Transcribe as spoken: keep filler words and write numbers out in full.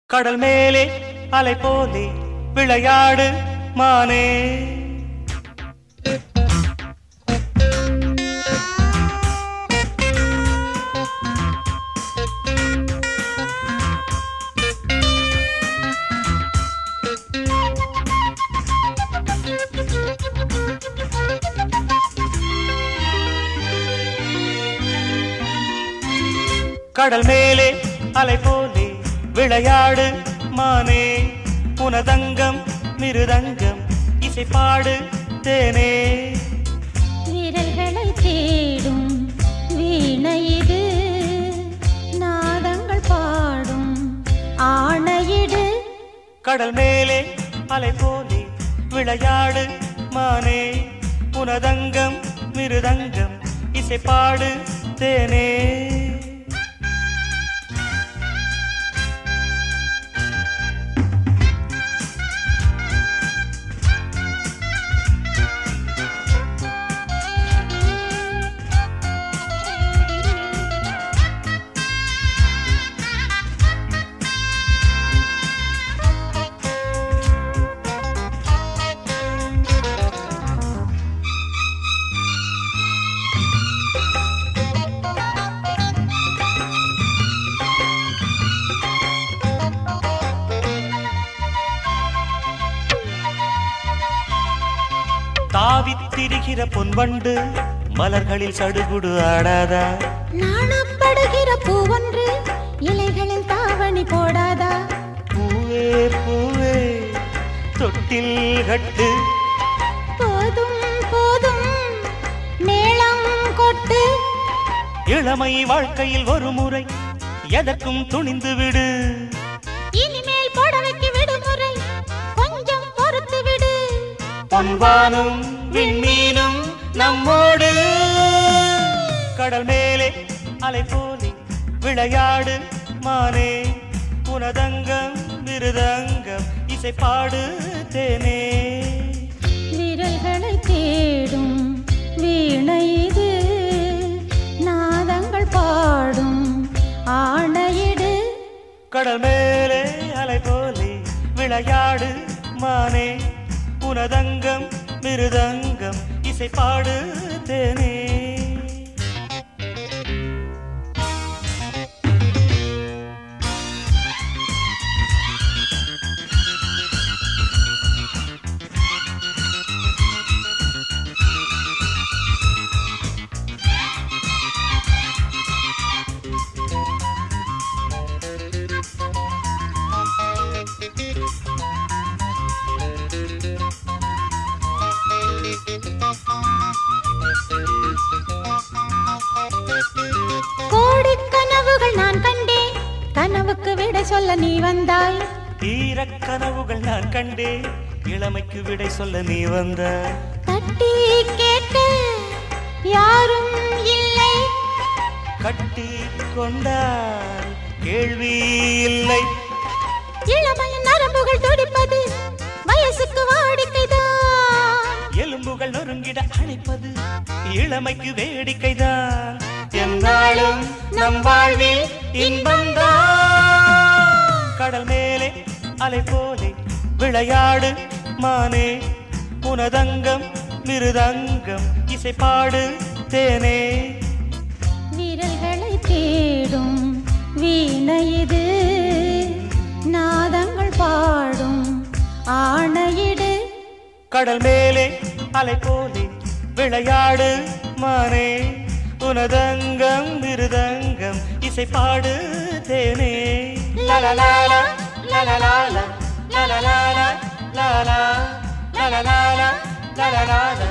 கடல் மேலே அலை போலே விளையாடு மானே. கடல் மேலே அலை போலே விளையாடு மானே. உனதங்கம் மிருதங்கம் இசைப்பாடு தேனே. விரல்களை தேடும் வீணையிடு, நாதங்கள் பாடும் ஆணையிடு. கடல் மேலே அலை போலே விளையாடு மானே. உனதங்கம் மிருதங்கம் இசைப்பாடு தேனே. தாவித்திருக்கிற பொன்வண்டு மலர்களில் சடுகுடு ஆடாதா? நாணப்படுகிற பூவொன்று இலைகளில் தாவணி போடாதா? பூவே பூவே தொட்டில் கட்டு, போதும் போதும் மேளம் கொட்டு. இளமை வாழ்க்கையில் ஒரு முறை எதற்கும் துணிந்து விடு. இனிமேல் புடவைக்கு விடுமுறை, கொஞ்சம் பொறுத்து விடு. பொன்வானும் விண்மீனும் நம்மோடு. கடல் மேலே அலை போலே விளையாடு மானே. உனதங்கம் மிருதங்கம் இசைப்பாடு தேனே. விரல்களை தேடும் வீணையிடு, நாதங்கள் பாடும் ஆணையிடு. கடல் மேலே அலை போலே விளையாடு மானே. உனதங்கம் மிருதங்கம் இசைப்பாடு தேனே. கோடி கனவுகள் நான் கண்டேன், கனவுக்கு விடை சொல்ல நீ வந்தாய். ஈரக் கனவுகள் நான் கண்டேன், இளமைக்கு விடை சொல்ல நீ வந்தாய். தட்டி கேட்க யாரும் இல்லை, கட்டி கொண்டால் கேள்வி இல்லை. இளமையின் நரம்புகள் துடிப்பது வயசுக்கு வாடிக்கைதான். எலும்புகள் நொறுங்கிட அணைப்பது இளமைக்கு வேடிக்கைதான். என்னாலும் நம் வாழ்வில் இன்பம்தான். கடல் மேலே அலை போலே விளையாடு மானே. உனதங்கம் மிருதங்கம் இசைப்பாடு தேனே. விரல்களை தேடும் வீணையிடு, நாதங்கள் பாடும் ஆணையிடு. கடல் மேலே அலை போலே விளையாடு மானே. உனதங்கம் மிருதங்கம் இசைப்பாடு தேனே. லலலாலா லலலாலா லலலாலா லலலா லலலாலா லலலாலா